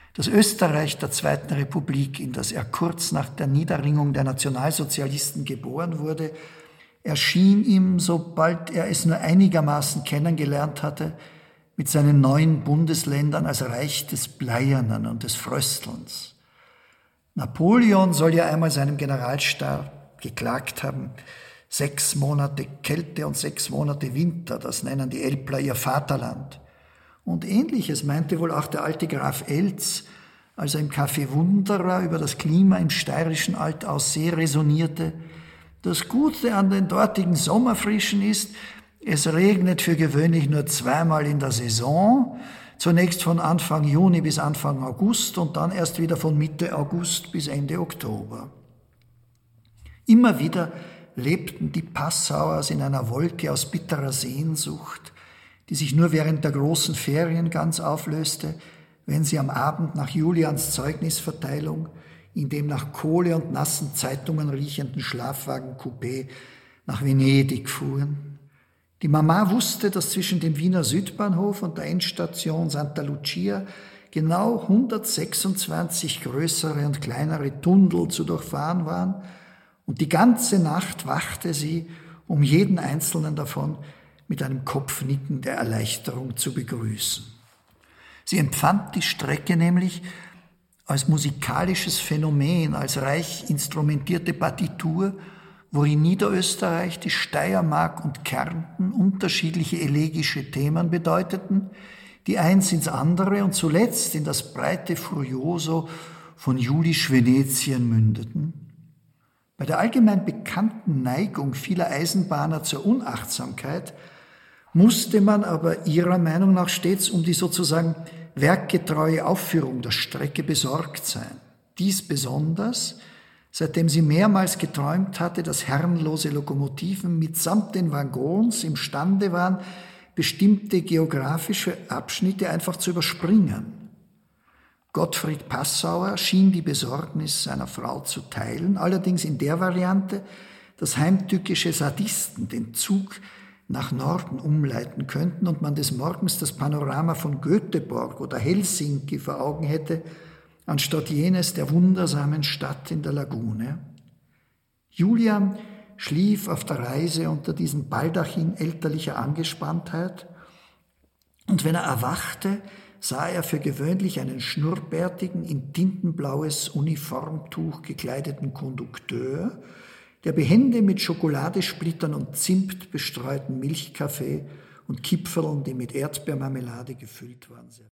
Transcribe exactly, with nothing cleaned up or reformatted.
Das Österreich der Zweiten Republik, in das er kurz nach der Niederringung der Nationalsozialisten geboren wurde, erschien ihm, sobald er es nur einigermaßen kennengelernt hatte, mit seinen neuen Bundesländern als Reich des Bleiernen und des Fröstelns. Napoleon soll ja einmal seinem Generalstab geklagt haben, sechs Monate Kälte und sechs Monate Winter, das nennen die Elbler ihr Vaterland. Und Ähnliches meinte wohl auch der alte Graf Elz, als er im Café Wunderer über das Klima im steirischen Altaussee resonierte. Das Gute an den dortigen Sommerfrischen ist, es regnet für gewöhnlich nur zweimal in der Saison, zunächst von Anfang Juni bis Anfang August und dann erst wieder von Mitte August bis Ende Oktober. Immer wieder lebten die Passauers in einer Wolke aus bitterer Sehnsucht, die sich nur während der großen Ferien ganz auflöste, wenn sie am Abend nach Julians Zeugnisverteilung in dem nach Kohle und nassen Zeitungen riechenden Schlafwagen-Coupé nach Venedig fuhren. Die Mama wusste, dass zwischen dem Wiener Südbahnhof und der Endstation Santa Lucia genau hundertsechsundzwanzig größere und kleinere Tunnel zu durchfahren waren, und die ganze Nacht wachte sie, um jeden einzelnen davon mit einem Kopfnicken der Erleichterung zu begrüßen. Sie empfand die Strecke nämlich als musikalisches Phänomen, als reich instrumentierte Partitur, worin Niederösterreich, die Steiermark und Kärnten unterschiedliche elegische Themen bedeuteten, die eins ins andere und zuletzt in das breite Furioso von Juli-Schwenetien mündeten. Bei der allgemein bekannten Neigung vieler Eisenbahner zur Unachtsamkeit musste man aber ihrer Meinung nach stets um die sozusagen werkgetreue Aufführung der Strecke besorgt sein. Dies besonders, seitdem sie mehrmals geträumt hatte, dass herrenlose Lokomotiven mitsamt den Waggons imstande waren, bestimmte geografische Abschnitte einfach zu überspringen. Gottfried Passauer schien die Besorgnis seiner Frau zu teilen, allerdings in der Variante, dass heimtückische Sadisten den Zug nach Norden umleiten könnten und man des Morgens das Panorama von Göteborg oder Helsinki vor Augen hätte, anstatt jenes der wundersamen Stadt in der Lagune. Julian schlief auf der Reise unter diesem Baldachin elterlicher Angespanntheit, und wenn er erwachte, sah er für gewöhnlich einen schnurrbärtigen, in tintenblaues Uniformtuch gekleideten Kondukteur, der behende mit Schokoladesplittern und Zimt bestreuten Milchkaffee und Kipferln, die mit Erdbeermarmelade gefüllt waren,